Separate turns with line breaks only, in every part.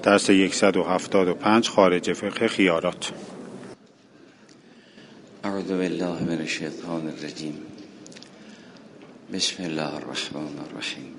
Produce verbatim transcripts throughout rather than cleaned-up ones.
درس صد و هفتاد و پنج خارج فقه خیارات.
اعوذ بالله من الشیطان الرجیم. بسم الله الرحمن الرحیم.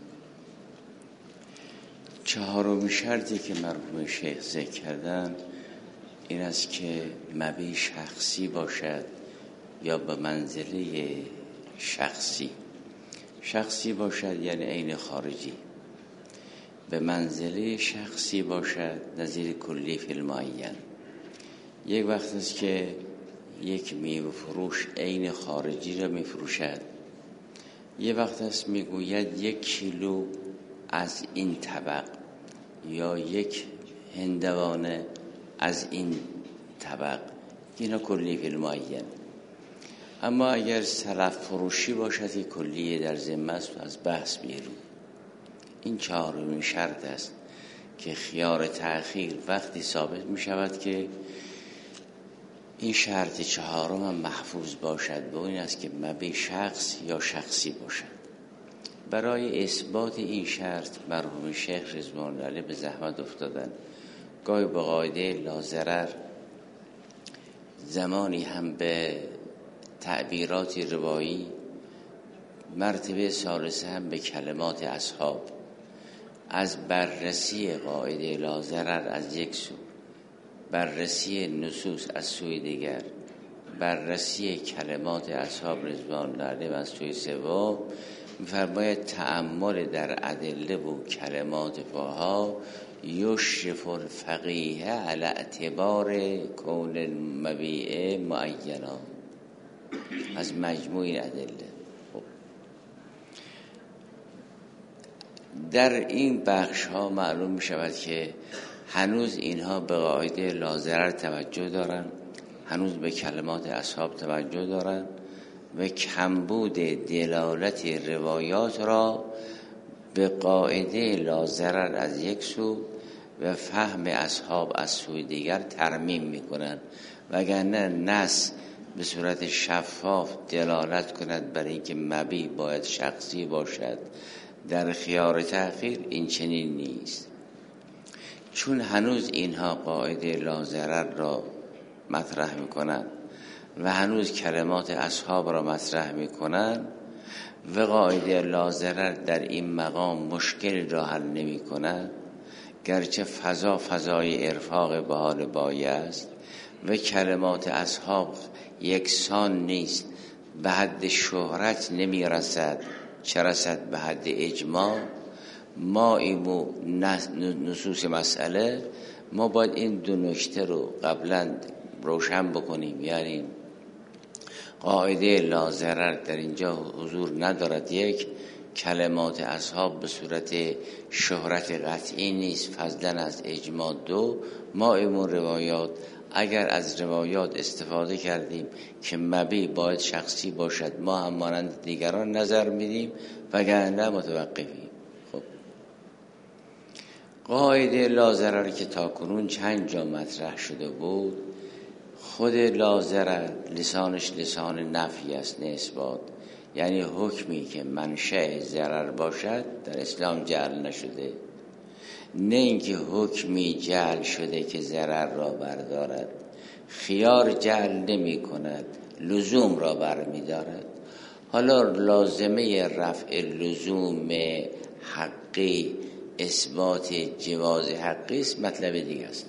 چهارمین شرطی که مرحوم شیخ ذکر کردن این است که مبی شخصی باشد یا به منزله شخصی. شخصی باشد یعنی عین خارجی، به منزله شخصی باشد نظیر کلی فی المعین. یک وقت است که یک میوه فروش عین خارجی را می فروشد، یک وقت است می گوید یک کیلو از این طبق یا یک هندوانه از این طبق، اینا کلی فی المعین. اما اگر سلف فروشی باشد که کلیه در ذمه است و از بحث بیرون. این چهارمین شرط است که خیار تأخیر وقتی ثابت می شود که این شرط چهارم هم محفوظ باشد، و این است که مبی شخص یا شخصی باشد. برای اثبات این شرط مرحوم شیخ رضوان الله علیه به زحمت افتادن. گاهی به قاعده لاضرر، زمانی هم به تعبیرات روایی، مرتبه ثالثه هم به کلمات اصحاب. از بررسی قاعده لاضرر از یک سو، بررسی نصوص از سوی دیگر، بررسی کلمات اصحاب رضوان الله علیهم از سوی سوم، می‌فرماید تأمل در ادله و کلمات فقها یشرف الفقیه علی اعتبار کون المبیع معینا. از مجموع ادله. خب در این بخش ها معلوم می شود که هنوز اینها به قاعده لاضرر توجه دارن، هنوز به کلمات اصحاب توجه دارن و کمبود دلالت روایات را به قاعده لاضرر از یک سو و فهم اصحاب از سوی دیگر ترمیم می کنن، وگرنه نص به صورت شفاف دلالت کند برای اینکه مبی باید شخصی باشد در خیار تأخیر، این چنین نیست. چون هنوز اینها قاعده لاضرر را مطرح میکنند و هنوز کلمات اصحاب را مطرح میکنند و قاعده لاضرر در این مقام مشکل را حل نمی کند، گرچه فضا فضای ارفاق به حال بایه است و کلمات اصحاب یکسان نیست، به حد شهرت نمی رسد چه رسد به حد اجماع. ما ایمو نصوص مسئله، ما باید این دو نکته رو قبلا روشن بکنیم. یعنی قاعده لاضرر در اینجا حضور ندارد. یک، کلمات اصحاب به صورت شهرت قطعی نیست فضلا از اجماع. دو، ما ایمون روایات، اگر از روایات استفاده کردیم که مبی باید شخصی باشد، ما هم مانند دیگران نظر میدیم وگرنه متوقفیم. خب قاعده لاضرر که تاکنون چند جا مطرح شده بود، خود لاضرر لسانش لسان نفی است نه اثبات. یعنی حکمی که منشأ ضرر باشد در اسلام جعل نشده، نه اینکه حکمی جعل شده که ضرر را بردارد. خیار جعل نمی کند، لزوم را برمی دارد. حالا لازمه رفع لزوم حقی اثبات جواز حقی است، مطلب دیگه است.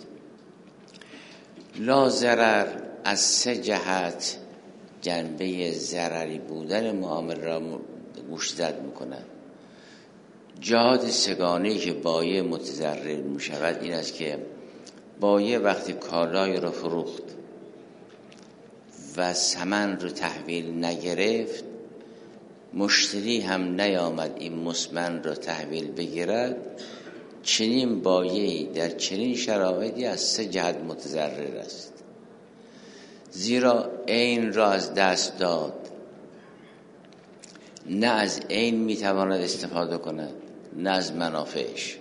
لاضرر از سه جهت جنبه ضرری بودن معامله را گوشزد میکند. جهات سگانه‌ای که بایع متضرر می شود این است که بایع وقتی کالای را فروخت و ثمن رو تحویل نگرفت، مشتری هم نیامد این مسمن را تحویل بگیرد، چنین بایعی در چنین شرایطی از سه جهت متضرر است. زیرا عین را از دست داد، نه از عین میتواند استفاده کند نه از منافعش،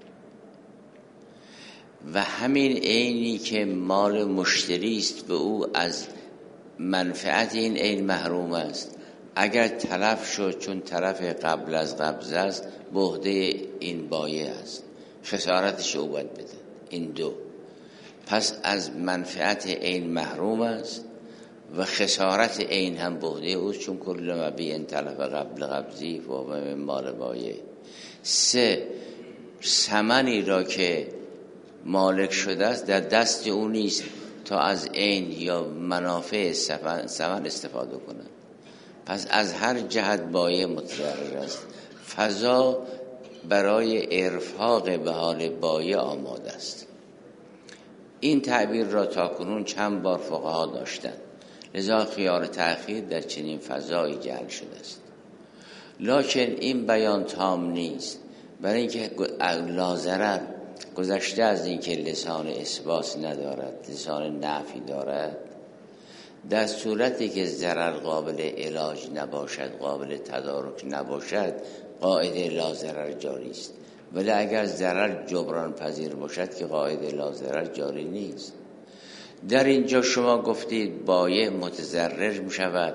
و همین عینی که مال مشتری است و او از منفعت این عین محروم است. اگر تلف شد چون طرف قبل از قبض است به عهده این بایع است. خسارتش او باید بده. این دو، پس از منفعت عین محروم است و خسارت عین هم به عهده اوست، چون کل مبیع ان تلف قبل قبضی و من مال بایع. سه، ثمنی را که مالک شده است در دست او نیست تا از عین یا منافع ثمن استفاده کنند. پس از هر جهت بایع متضرر است. فضا برای ارفاق به حال بایع آماده است. این تعبیر را تاکنون چند بار فقها داشتند، لذا خیار تأخیر در چنین فضایی جعل شده است. لکن این بیان تام نیست، برای اینکه لاضرر گذشته از اینکه لسان اثبات ندارد، لسان نفی دارد. در صورتی که ضرر قابل علاج نباشد، قابل تدارک نباشد، قاعده لاضرر جاری است. ولی اگر ضرر جبران پذیر باشد که قاعده لاضرر جاری نیست. در اینجا شما گفتید بایع متضرر می شود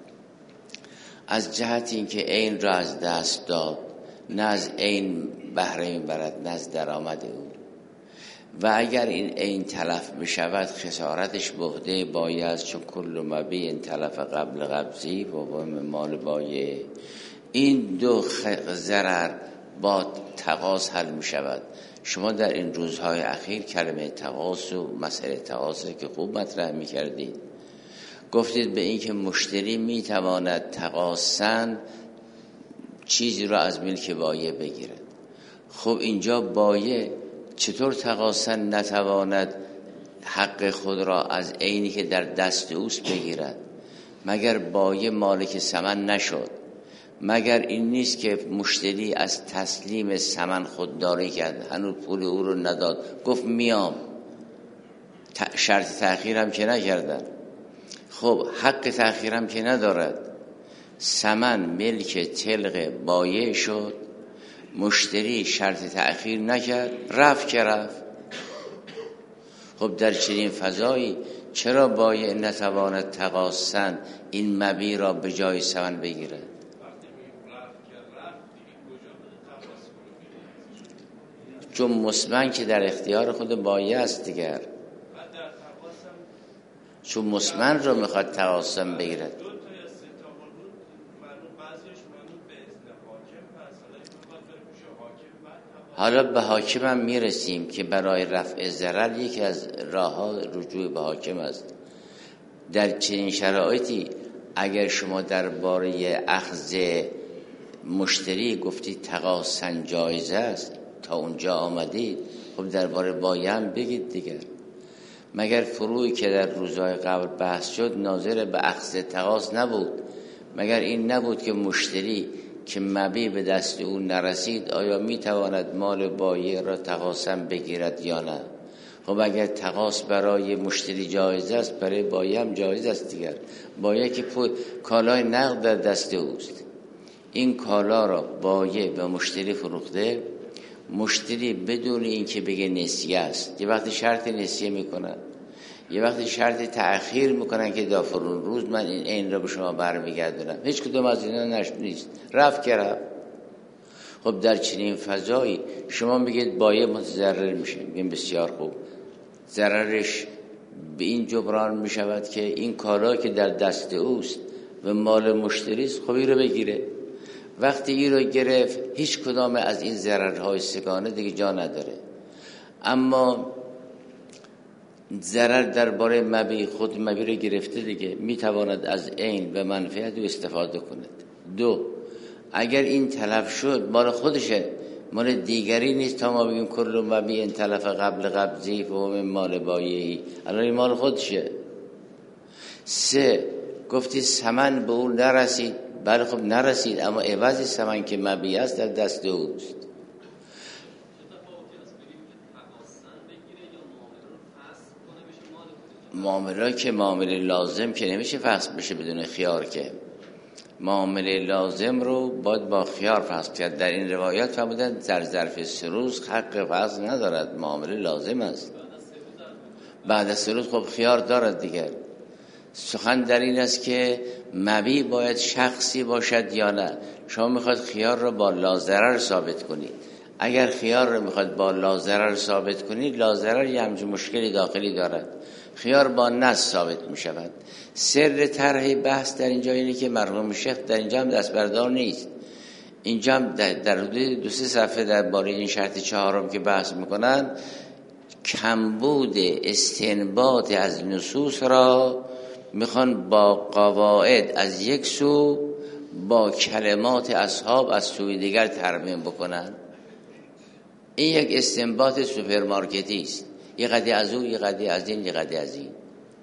از جهت اینکه عین را از دست داد، نه از عین بهره میبرد، نه از درآمد او. و اگر این عین تلف بشود خسارتش به عهده بایع است، چون کل مبیع تلف قبل قبضی و من مال بایع. این دو ضرر با تقاض حل می شود. شما در این روزهای اخیر کلمه تقاض و مسئله تقاض که خوب مطرح می کردید، گفتید به این که مشتری می تواند تقاضاً چیزی را از ملک بایع بگیرد. خب اینجا بایع چطور تقاضاً نتواند حق خود را از عینی که در دست اوست بگیرد؟ مگر بایع مالک ثمن نشد؟ مگر این نیست که مشتری از تسلیم ثمن خودداری کرد، هنوز پول او رو نداد، گفت میام، شرط تأخیر هم که نکردن. خب حق تأخیر هم که ندارد، ثمن ملک طلق بایع شد، مشتری شرط تأخیر نکرد، رفت که رفت. خب در چنین فضایی چرا بایع نتواند تقاضاً این مبیع را به جای ثمن بگیرد؟ چون مسمن که در اختیار خود بایع است دیگر، چون مسمن رو میخواد تقاضاً بگیرد. حالا به حاکم هم میرسیم که برای رفع ضرر یکی از راه ها رجوع به حاکم است. در چنین شرایطی اگر شما درباره اخذ مشتری گفتید تقاضاً جایز است، تا اونجا آمدید، خب درباره بایع هم بگید دیگر. مگر فروعی که در روزهای قبل بحث شد ناظر به اخذ تقاضا نبود؟ مگر این نبود که مشتری که مبیع به دست او نرسید آیا میتواند مال بایع را تقاضاً بگیرد یا نه؟ خب اگر تقاضا برای مشتری جایز است، برای بایع هم جایز است دیگر. بایع که کالای نقد در دست اوست، این کالا را بایع به مشتری فروخته، مشتری بدون اینکه بگه نسیه است، یه وقتی شرط نسیه میکنن، یه وقتی شرط تأخیر میکنن که دافرون روز من این عین را به شما برمیگردونم، هیچ کدوم از اینا نش نیست، رفت که رفت. خب در چنین فضایی شما میگید بایع متضرر میشه، میگیم بسیار خوب، ضررش به این جبران میشود که این کالا که در دست اوست و مال مشتری است، خب این رو بگیره. وقتی این رو گرفت هیچ کدام از این ضررهای سگانه دیگه جا نداره. اما ضرر درباره مبیع، خود مبیع رو گرفته دیگه، میتواند از عین و منفعت رو استفاده کند. دو، اگر این تلف شد مال خودشه، مال دیگری نیست تا ما بگیم کل مبیع تلف قبل قبضی و من مال بایعی، الان این مال خودشه. سه، گفتی ثمن به اون نرسید، بله خب نرسید، اما عوض ثمن که مبیع است در دست اوست. معامله که معامله لازم که نمیشه فسخ بشه بدون خیار، که معامله لازم رو باید با خیار فسخ کرد. در این روایات فرمودن در ظرف سه روز حق فسخ ندارد، معامله لازم است. بعد از سه روز خب خیار دارد دیگر. سخن در این است که مبیع باید شخصی باشد یا نه. شما میخواد خیار رو با لاضرر ثابت کنید، اگر خیار رو میخواد با لاضرر ثابت کنید، لاضرر یه همچین مشکلی داخلی دارد، خیار با نص ثابت میشود. سر طرح بحث در اینجا اینه که مرحوم شیخ در اینجا هم دست بردار نیست. اینجا هم در حدود دو سه صفحه درباره این شرط چهارم که بحث میکنن، کمبود استنباط از نصوص را میخوان با قواعد از یک سو، با کلمات اصحاب از سوی دیگر ترمیم بکنن. این یک استنباط سوپرمارکتی است، یه قضیه از اون، یه قضیه از این، یه قضیه از این.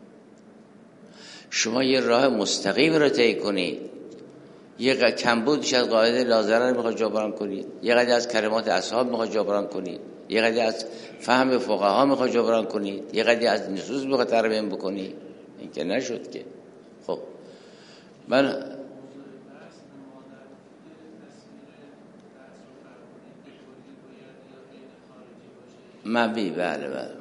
شما یه راه مستقیم رو طی کنید، یه کمبودش از قاعده لاضرر میخواد جبران کنید، یه قضیه از کلمات اصحاب میخواد جبران کنید، یه قضیه از فهم فقها میخواد جبران کنید، یه قضیه از نصوص میخواد ترمیم بکنید. این که نشد که. خب من مبی بله بله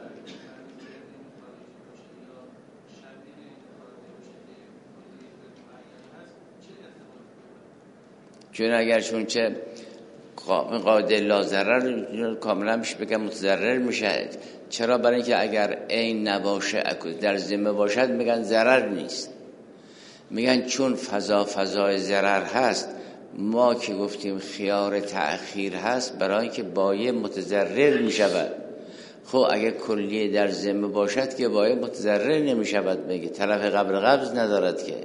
چون اگر چون چه قاعده لاضرر کاملا میشه بگم متضرر میشه. چرا؟ برای اینکه اگر عین نباشه در ذمه باشد میگن ضرر نیست، میگن چون فضا فضای ضرر هست، ما که گفتیم خیار تأخیر هست برای اینکه بایع متضرر میشود. خب اگه کلیه در ذمه باشد که بایع متضرر نمیشود، میگه طرف قبل قبض ندارد که،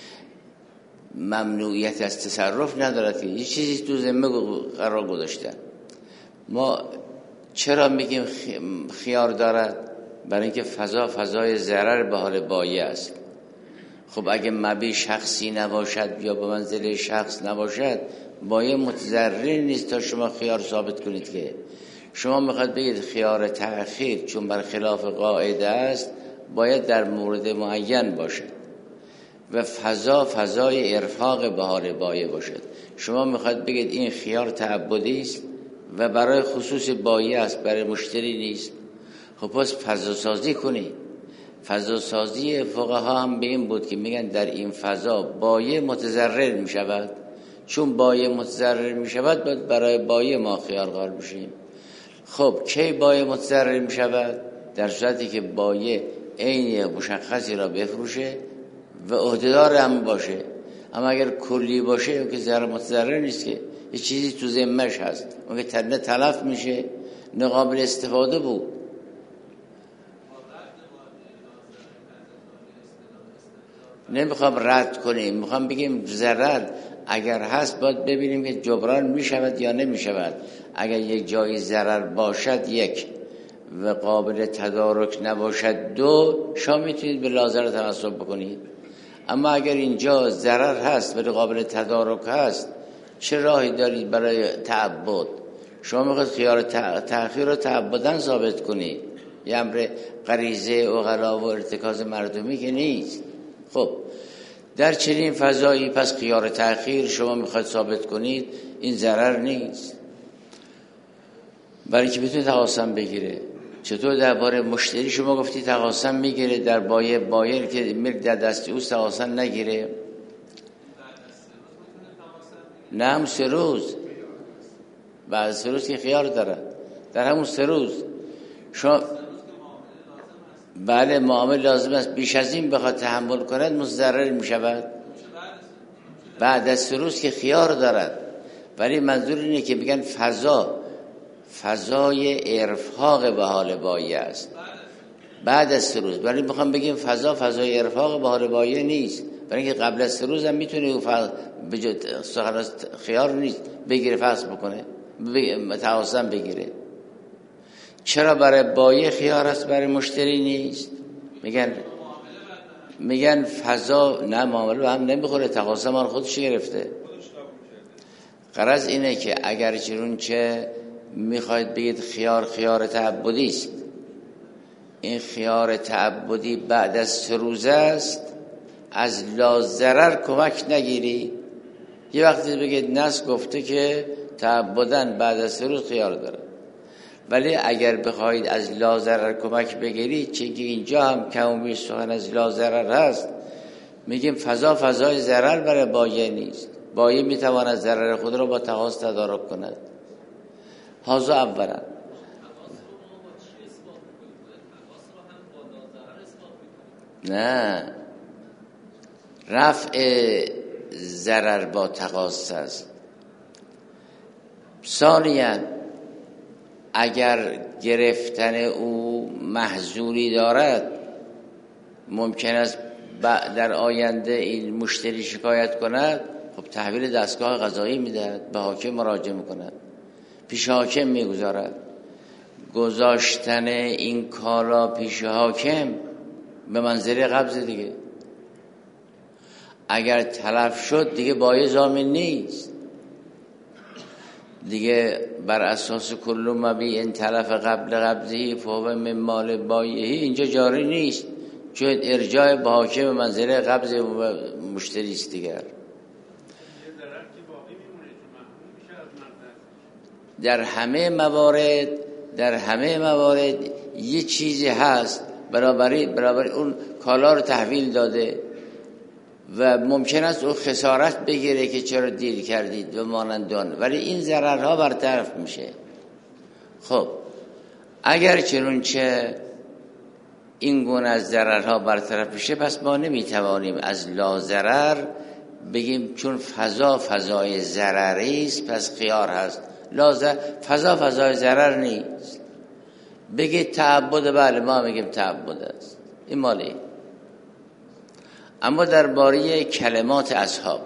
ممنوعیت از تصرف ندارد که، یه چیزی تو ذمه قرار گذاشتن. ما چرا میگیم خیار دارد؟ برای اینکه فضا فضای ضرر به حال بایع است. خب اگه مبی شخصی نباشد یا به منزله شخص نباشد، بایع متضرر نیست تا شما خیار ثابت کنید که. شما میخواد بگید خیار تأخیر چون بر خلاف قاعده است باید در مورد معین باشد و فضا فضای ارفاق به حال بایع باشد. شما میخواد بگید این خیار تعبدی است و برای خصوص بایع است، برای مشتری نیست. خب پس فضا سازی کنید. فضا سازی فقها هم به این بود که میگن در این فضا بایع متضرر میشود، چون بایع متضرر میشود باید برای بایع ما خیار قرار بشیم. خب کی بایع متضرر میشود؟ در صورتی که بایع عین مشخصی را بفروشه و عهدهدار هم باشه. اما اگر کلی باشه که ضرر متضرر نیست که، یه چیزی تو ذمه‌اش هست، اون که نه تلف میشه نه قابل استفاده بود. نمیخوام رد کنیم، میخوام بگیم ضرر اگر هست باید ببینیم که جبران میشود یا نمیشود. اگر یک جایی ضرر باشد یک و قابل تدارک نباشد دو، شما میتونید به لاضرر تناسب بکنید. اما اگر اینجا ضرر هست ولی قابل تدارک هست، چه راهی دارید برای تعبد؟ شما میخواید خیار تأخیر رو تعبداً ثابت کنید، یه امر غریزه عقلا و ارتکاز مردمی که نیست. خب در چنین فضایی پس خیار تأخیر شما میخواید ثابت کنید این ضرر نیست، برای که بتونه تقاسم بگیره. چطور درباره مشتری شما گفتی تقاسم میگیره، در بایع بایع که ملک در دست اوست تقاسم نگیره؟ نه هم سه روز، بعد سه روز که خیار داره، در همون سه روز شما بله معامل لازم است، بیش از این بخواد تحمل کند مضطر می شود. بعد از سه روز که خیار دارد، ولی منظور اینه که میگن فضا فضای ارفاق به حال بایع است بعد از سه روز. ولی میخوام بگیم فضا فضای ارفاق به حال بایع نیست، برای اینکه قبل از سه روز هم میتونه خیار نیست بگیره، فحص بکنه، تقاسم بگیره. چرا برای بایع خیار است برای مشتری نیست؟ میگن میگن فضا نه معامله به هم نمیخوره، تقاسم آن خودش گرفته. غرض اینه که اگر چون چه میخواید بگید خیار خیار تعبدی است، این خیار تعبدی بعد از سه روز است، از لاضرر کمک نگیری. یه وقتی بگید نص گفته که تعبداً بعد از سه روز خیار داره، ولی اگر بخواید از لاضرر کمک بگیرید، چون که اینجا هم کم و بیش سخن از لاضرر هست، میگیم فضا فضای ضرر برای بایع نیست. بایع میتواند ضرر خود را با تقاضا تدارک کند. هازا اولا. نه، رفع ضرر با تقاص است. ثانیاً اگر گرفتن او محظوری دارد، ممکن است در آینده این مشتری شکایت کند، خب تحویل دستگاه قضایی میدهد، به حاکم مراجعه میکند، پیش حاکم میگذارد. گذاشتن این کالا پیش حاکم به منزله قبض دیگه. اگر تلف شد دیگه بایع ضامن نیست دیگه. بر اساس کل مبیع ان تلف قبل قبضه فهو من مال بایعه اینجا جاری نیست، چون ارجاع به حاکم منزله قبض مشتری است دیگر. در همه موارد در همه موارد یه چیزی هست، برابری برابری اون کالا رو تحویل داده و ممکن است او خسارت بگیره که چرا دیر کردید و مانندان، ولی این ضررها برطرف میشه. خب اگر چنونچه این گونه از ضررها برطرف میشه، پس ما نمیتوانیم از لا ضرر بگیم چون فضا فضای ضرری است پس خیار هست. لا ضرر فضا فضای ضرر نیست. بگید تعبد، بله ما میگیم تعبد است، این مالی. اما درباره کلمات اصحاب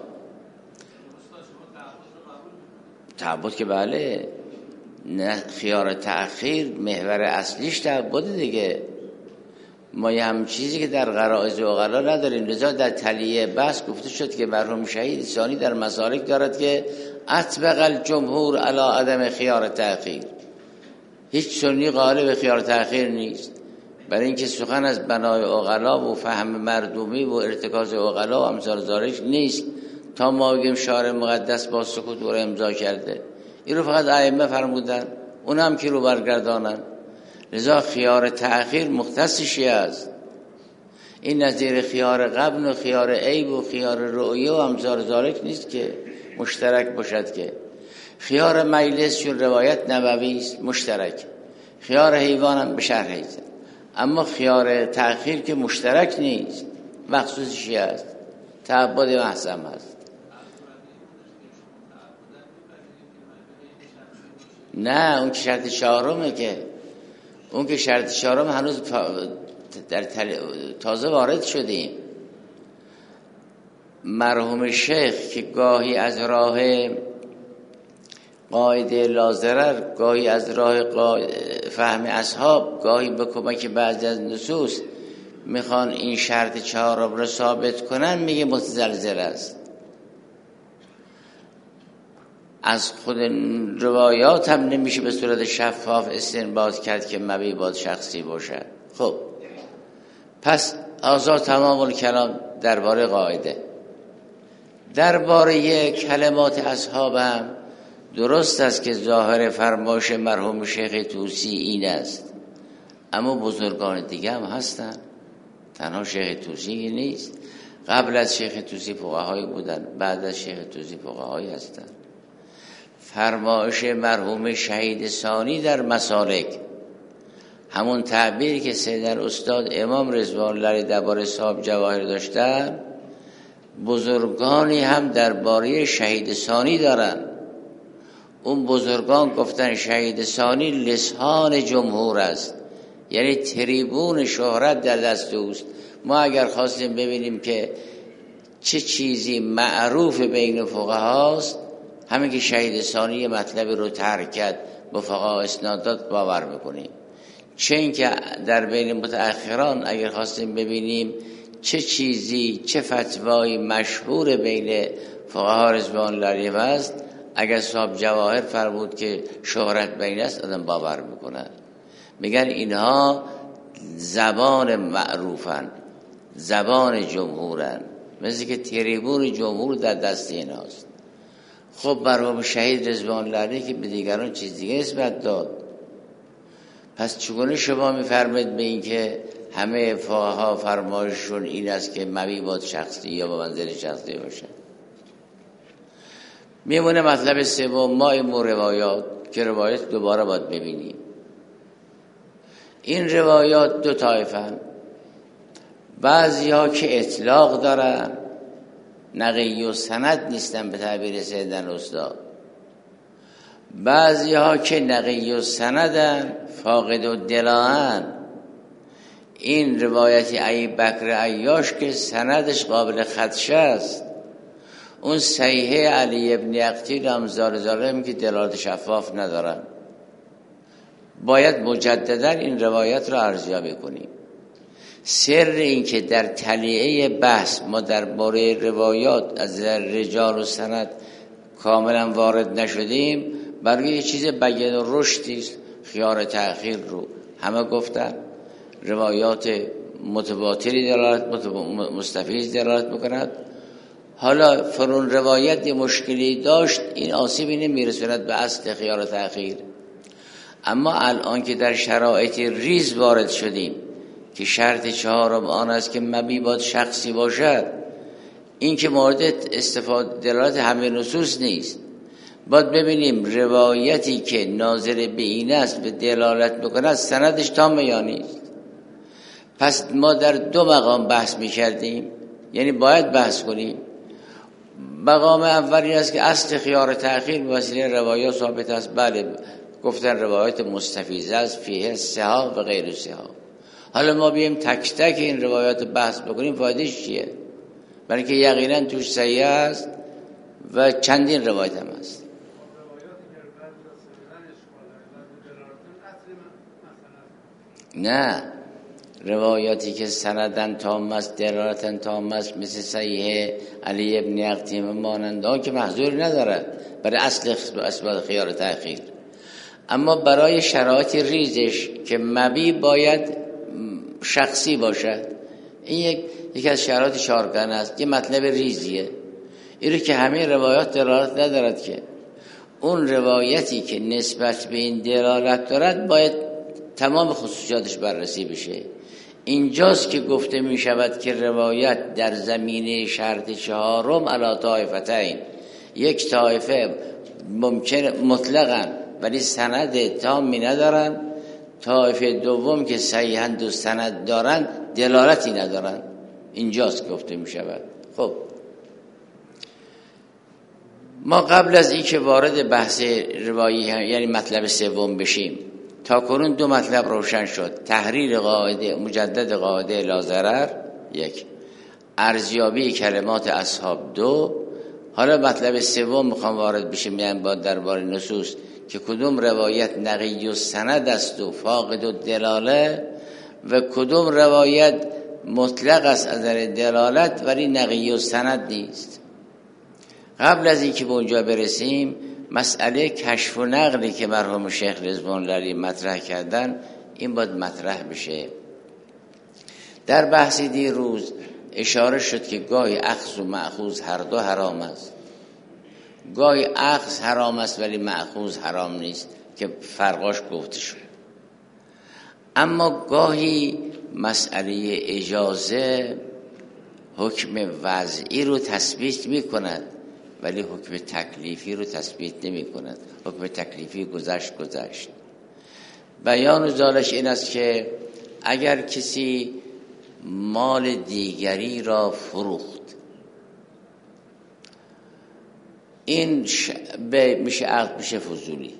تعبد که بله، نه خیار تأخیر محور اصلیش تعبد دیگه. ما یه هم چیزی که در غرائز عقلا نداریم. لذا در تلیه بحث گفته شد که مرحوم شهید ثانی در مسالک دارد که اطبق الجمهور علی عدم خیار تأخیر. هیچ سنی قائل به خیار تأخیر نیست، برای اینکه سخن از بنای عقلا و فهم مردمی و ارتکاز عقلا و امثال ذالک نیست تا ما بگیم شارع مقدس با سکوت او را امضا کرده. این رو فقط ائمه فرمودن، اون هم که رو برگردانن. لذا خیار تأخیر مختص شیعه است. این نظیر خیار قبل و خیار عیب و خیار رؤیه و امثال ذالک نیست که مشترک باشد. که خیار مجلس چون روایت نبوی است مشترک، خیار حیوان هم به شرح است. اما خیار تأخیر که مشترک نیست، مخصوص شیعه است، تعبد محسم است. نه اون که شرط چهارمه، که اون که شرط چهارم هنوز در تازه وارد شدیم. مرحوم شیخ که گاهی از راه قاعده لازرر، گاهی از راه فهم اصحاب، گاهی به کمک بعضی از نصوص میخوان این شرط چهارم رو ثابت کنن، میگه متزلزل است. از خود روایات هم نمیشه به صورت شفاف استنباط کرد که مبیع باید شخصی باشه. خب پس آزاد تمام الکلام درباره قاعده. درباره کلمات اصحاب هم درست است که ظاهر فرمایش مرحوم شیخ طوسی این است، اما بزرگان دیگه هم هستن، تنها شیخ طوسی نیست. قبل از شیخ طوسی فقهایی بودن، بعد از شیخ طوسی فقهایی هستن. فرمایش مرحوم شهید ثانی در مسالک، همون تعبیری که سیدن استاد امام رضوان الله درباره صاحب جواهر داشتن، بزرگانی هم درباره شهید ثانی دارن. اون بزرگان گفتن شهید ثانی لسان جمهور است، یعنی تریبون شهرت در دست اوست. ما اگر خواستیم ببینیم که چه چیزی معروف بین فقهاست، همین که شهید ثانی مطلبی رو ترک کرد با فقها اسنادات باور میکنیم. چه اینکه در بین متأخران اگر خواستیم ببینیم چه چیزی، چه فتوایی مشهور بین فقها رضوان الله علیهم است، اگر صاحب جواهر فرمود که شهرت بین است، آدم باور میکنه. میگن اینها زبان معروفن، زبان جمهورن، مثل که تریبون جمهور در دست ایناست. خب مرحوم شهید رضوان الله علیه که به دیگران چیز دیگه نسبت داد، پس چگونه شما میفرمایید به این که همه فقها فرمایششون این است که مبیع باید شخصی یا با منزل شخصی باشه؟ میمونه مطلب سوم، ما این روایات که روایت دوباره باید ببینیم. این روایات دو طایفن، بعضی ها که اطلاق دارن، نقی و سند نیستن به تعبیر سیدن استاد، بعضی ها که نقی و سندن، فاقد و دلاهن. این روایتی ای بکر عیاش که سندش قابل خدشه است، اون صحیحه علی ابن اقتیل هم زار زارم که دلالت شفاف ندارن. باید مجددا این روایت را ارزیابی کنیم. سر این که در تلیعه بحث ما درباره روایات از رجال و سند کاملا وارد نشدیم، برای یه چیز بیان و رشدی است. خیار تأخیر رو همه گفتن، روایات متواتری دلالت مستفیض دلالت میکند. حالا فرون روایت یه مشکلی داشت، این آسیبی نمیرسوند به اصل خیار تأخیر. اما الان که در شرایط ریز وارد شدیم که شرط چهارم آن است که مبی باید شخصی باشد، این که مورد استفاده دلالت همه نصوص نیست. باید ببینیم روایتی که ناظر به این است به دلالت بکند سندش تام یا نیست. پس ما در دو مقام بحث میکردیم، یعنی باید بحث کنیم. مقام اول این است که اصل خیار تأخیر به وسیله روایات ثابت است. بله گفتن روایات مستفیضه است، فیه صحاح و غیر صحاح. حالا ما بیم تک تک این روایات بحث بکنیم، فایدهش چیه؟ برای که یقینا توش صحیح است و چندین روایت هم است. نه، روایاتی که سندن تام است، دلالتن تام است، مثل صحیح علی ابن اقتیم مانند ها که محظوری ندارد برای اصل اسباب خیار تأخیر. اما برای شرایط ریزش که مبی باید شخصی باشد، این یک یکی از شرایط شارگان است، یه مطلب ریزیه. این رو که همه روایات دلالت ندارد که اون روایتی که نسبت به این دلالت دارد باید تمام خصوصیاتش بررسی بشه. اینجاست که گفته می شود که روایت در زمینه شرط چهارم علی طایفتین، یک طایفه ممکن مطلقاً ولی سند تامی ندارن، طایفه دوم که صحیحاً و سند دارن دلالتی ندارن. اینجاست گفته می شود. خب ما قبل از این که وارد بحث روایی یعنی مطلب سوم بشیم، تا کنون دو مطلب روشن شد: تحریر قاعده مجدد قاعده لا ضرر یک، ارزیابی کلمات اصحاب دو. حالا مطلب سوم میخوام وارد بشیم، یعنی با درباره نصوص که کدوم روایت نقی و سند است و فاقد و دلاله و کدوم روایت مطلق است از نظر دلالت ولی نقی و سند نیست. قبل از اینکه به اونجا برسیم، مسئله کشف و نقلی که مرحوم شیخ رضوان الله مطرح کردن، این باید مطرح بشه. در بحث دیروز اشاره شد که گاهی اخذ و مأخوذ هر دو حرام است، گاهی اخذ حرام است ولی مأخوذ حرام نیست که فرقاش گفته شد. اما گاهی مسئله اجازه حکم وضعی رو تثبیت می کند ولی حکم تکلیفی رو تثبیت نمی کند. حکم تکلیفی گذشت گذشت. بیان ذالش این است که اگر کسی مال دیگری را فروخت، این ش... به میشه عقد میشه فضولی.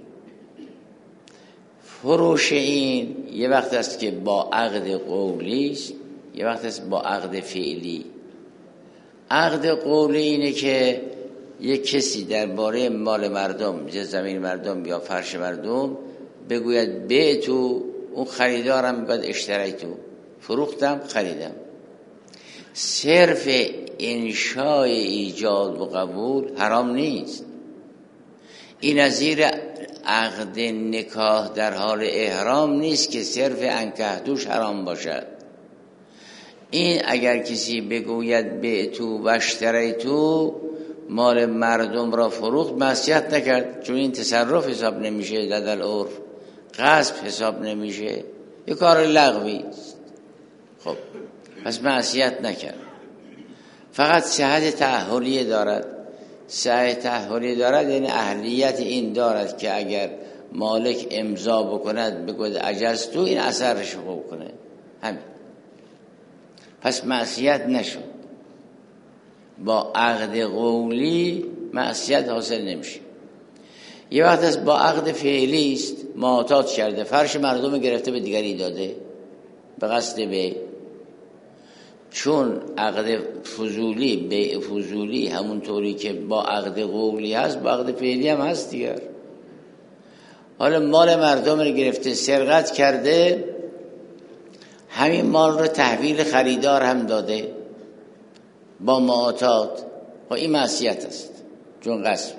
فروش این یه وقت است که با عقد قولی است، یه وقت است با عقد فعلی. عقد قولی اینه که یک کسی درباره مال مردم، زمین مردم یا فرش مردم بگوید به تو، اون خریدارم میگوید اشتری تو، فروختم خریدم. صرف انشای ایجاد و قبول حرام نیست. این نظیر عقد نکاح در حال احرام نیست که صرف انکحتوش حرام باشد. این اگر کسی بگوید به تو و اشتری تو، مال مردم را فروخت، معصیت نکرد، چون این تصرف حساب نمیشه، لدل عرف غصب حساب نمیشه، یه کار لغوی است. خب پس معصیت نکرد، فقط صحت تعهلیه دارد. صحیح تحولی دارد یعنی اهلیت این دارد که اگر مالک امضا بکند بگوید عجزتو، این اثرش خوب کنه. همین. پس معصیت نشد. با عقد قولی معصیت حاصل نمیشه. یه وقت از با عقد فعلی است، معاطات کرده، فرش مردم گرفته به دیگری داده به قصد به، چون عقد فضولی به فضولی همونطوری که با عقد قولی هست با عقد فعلی هم هست دیگر. حالا مال مردم رو گرفته سرقت کرده، همین مال رو تحویل خریدار هم داده با معاطات، و این معصیت است چون غصب.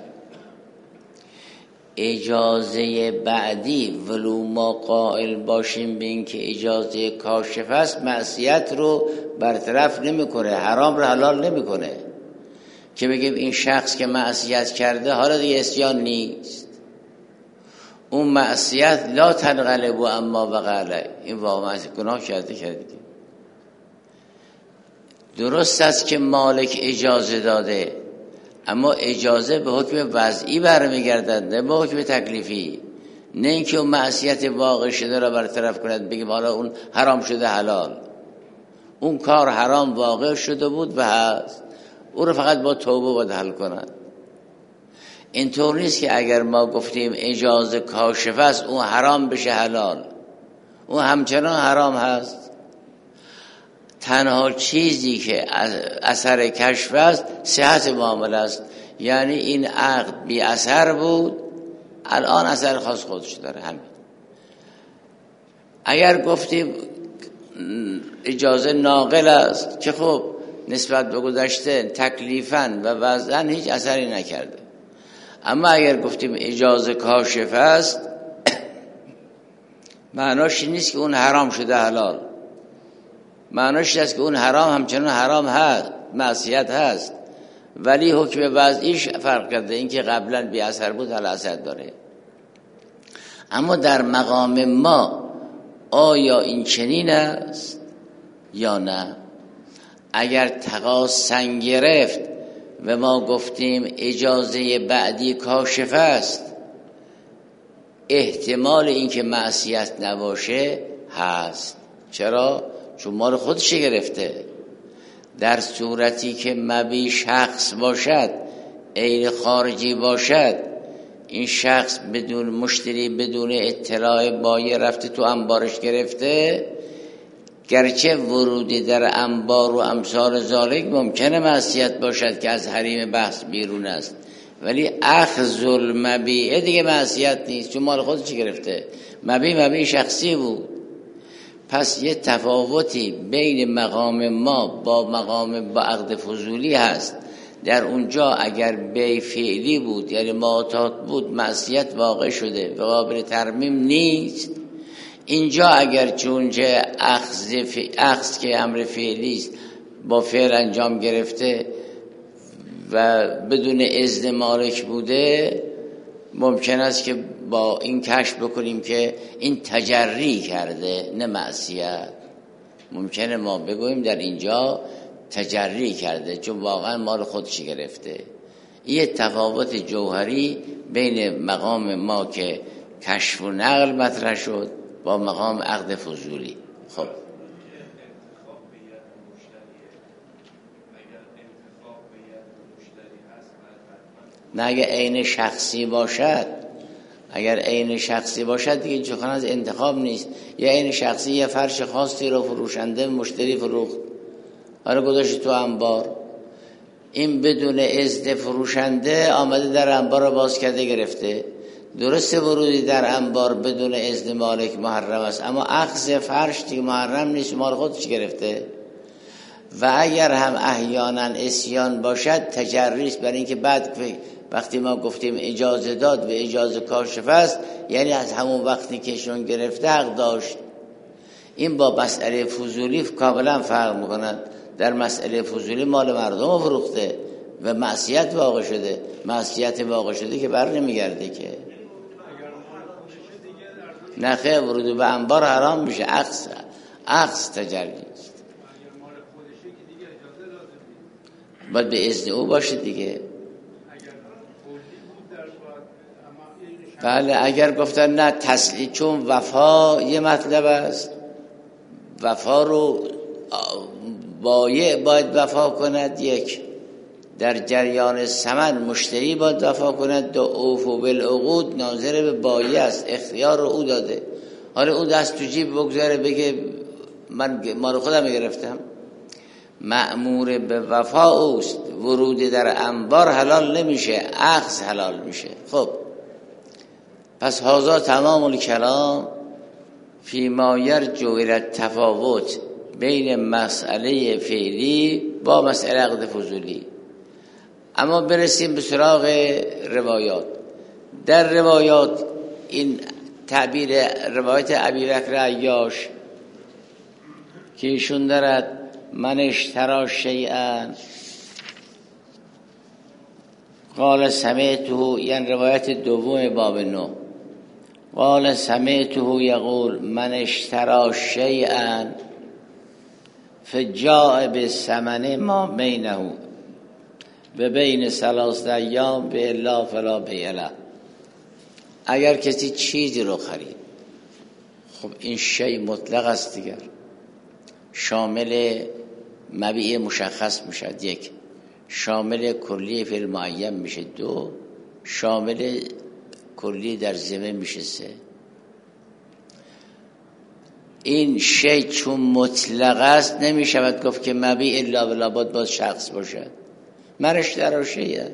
اجازه بعدی ولو ما قائل باشیم به این که اجازه کاشف است، معصیت رو برطرف نمیکنه، حرام رو حلال نمیکنه. که بگیم این شخص که معصیت کرده حالا دیگه عصیان نیست، اون معصیت لا تنقلب اما وقعه، این واقعا گناه کرده کرده. درست است که مالک اجازه داده، اما اجازه به حکم وضعی برمیگردد نه به حکم تکلیفی. نه اینکه اون معصیت واقع شده را برطرف کند بگیم حالا اون حرام شده حلال. اون کار حرام واقع شده بود و هست، او رو فقط با توبه باید حل کند. اینطور نیست که اگر ما گفتیم اجازه کاشف است اون حرام بشه حلال، اون همچنان حرام هست. تنها چیزی که اثر کشف است صحت معامله است. یعنی این عقد بی اثر بود، الان اثر خاص خودش داره. همین. اگر گفتیم اجازه ناقل است که خب نسبت به گذشته تکلیفاً و وضعاً هیچ اثری نکرده، اما اگر گفتیم اجازه کاشف است معناش نیست که اون حرام شده حلال، معناش است که اون حرام همچنان حرام هست، معصیت هست، ولی حکم وضعیش فرق کرده. این که قبلا بی اثر بود حالا اثر داره. اما در مقام ما آیا این چنین است یا نه؟ اگر تقاضا سنگ گرفت و ما گفتیم اجازه بعدی کاشف است، احتمال اینکه معصیت نباشه هست. چرا؟ چون مال خودش گرفته. در صورتی که مبی شخص باشد، عین خارجی باشد، این شخص بدون مشتری بدون اطلاع بایع رفته تو انبارش گرفته، گرچه ورودی در انبار و امثال ذالک ممکنه معصیت باشد که از حریم بحث بیرون است، ولی اخذ المبیع دیگه معصیت نیست چون مال خودش گرفته. مبیع مبیع شخصی بود. پس یه تفاوتی بین مقام ما با مقام با عقد فضولی هست. در اونجا اگر بیع فعلی بود یعنی معاطات بود، معصیت واقع شده و قابل ترمیم نیست. اینجا اگر چونجه اخذ, ف... اخذ که امر فعلی است با فعل انجام گرفته و بدون اذن مالک بوده، ممکن است که با این کشف بکنیم که این تجری کرده نه معصیت. ممکنه ما بگوییم در اینجا تجری کرده چون واقعا مال خودش گرفته. یه تفاوت جوهری بین مقام ما که کشف و نقل مطرح شد با مقام عقد فضولی. خب نه اگه عین شخصی باشد، اگر عین شخصی باشد دیگه سخن از انتخاب نیست. یا عین شخصی یه فرش خاصی رو فروشنده مشتری فروخت، آره گذاشت تو انبار، این بدون اذن فروشنده آمده در انبار رو باز کرده گرفته. درسته ورودی در انبار بدون اذن مالک محرم است، اما اخذ فرش دیگه محرم نیست، مال خودش گرفته. و اگر هم احیانا عصیان باشد تجری است، برای اینکه بعد وقتی ما گفتیم اجازه داد و اجازه کاشف است یعنی از همون وقتی که شون گرفته حق داشت. این با مسئله فضولی کاملا فرق میکنند. در مسئله فضولی مال مردم فروخته و معصیت واقع شده. معصیت واقع شده که بر نمیگرده که نخه ورود به انبار حرام میشه. عکس عکس تجری است. باید به اذن او باشه دیگه. بله اگر گفتن نه تسلیم، چون وفا یه مطلب است، وفا رو بایع باید وفا کند، یک در جریان ثمن مشتری باید وفا کند، دو اوفو بالعقود ناظر به بایع است، اختیار رو او داده. حالا او دست تو جیب بگذاره بگه من مال خودم گرفتم، مأمور به وفا اوست، ورود در انبار حلال نمیشه، اخذ حلال میشه. خب پس هذا تمام الکلام فی ما یرجو الی التفاوت بین مسئله فعلی با مسئله عقد فضولی. اما برسیم به سراغ روایات. در روایات این تعبیر روایت ابی بکر عیاش که ایشون دارد من اشترا شیئا قال سمعته، یعنی روایت دوم باب نو، قال سمعته یقول من اشترا شیئا فجاء بالثمن ما بینه و بین ثلاث ایام به الا فلا بیع له. اگر کسی چیزی رو خرید، خب این شی مطلق است دیگر، شامل مبیع مشخص میشد، یک شامل کلی فی المعین میشه، دو شامل کلی در ذمه میشه، سه این شی چون مطلق است نمیشود گفت که مبیع الا بلا باید باز شخص باشد. من اشترا شیئا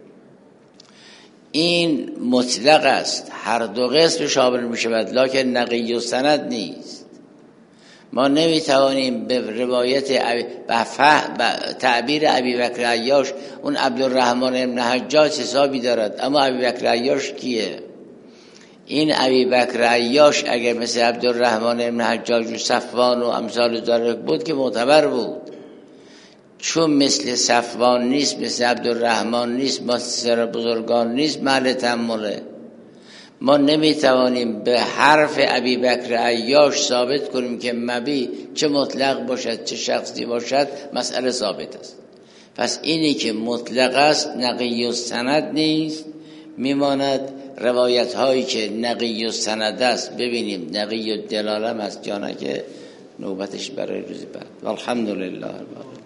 این مطلق است، هر دو قسم شامل میشود، لکن نقی و سند نیست. ما نمیتوانیم به روایت به تعبیر ابی بکر عیاش، اون عبدالرحمن ابن حجاج حسابی دارد، اما ابی بکر عیاش کیه؟ این ابی بکر عیاش اگر مثل عبدالرحمن ابن حجاج و صفوان و امثال دارک بود که معتبر بود، چون مثل صفوان نیست، مثل عبدالرحمن نیست، مثل بزرگان نیست، محل تأمله. ما نمیتوانیم به حرف ابی بکر عیاش ثابت کنیم که مبیع چه مطلق باشد چه شخصی باشد، مسئله ثابت است. پس اینی که مطلق است نقی و سند نیست، میماند روایت هایی که نقی و سند است ببینیم نقی و دلالم است یا نه، که نوبتش برای روز بعد. والحمدلله.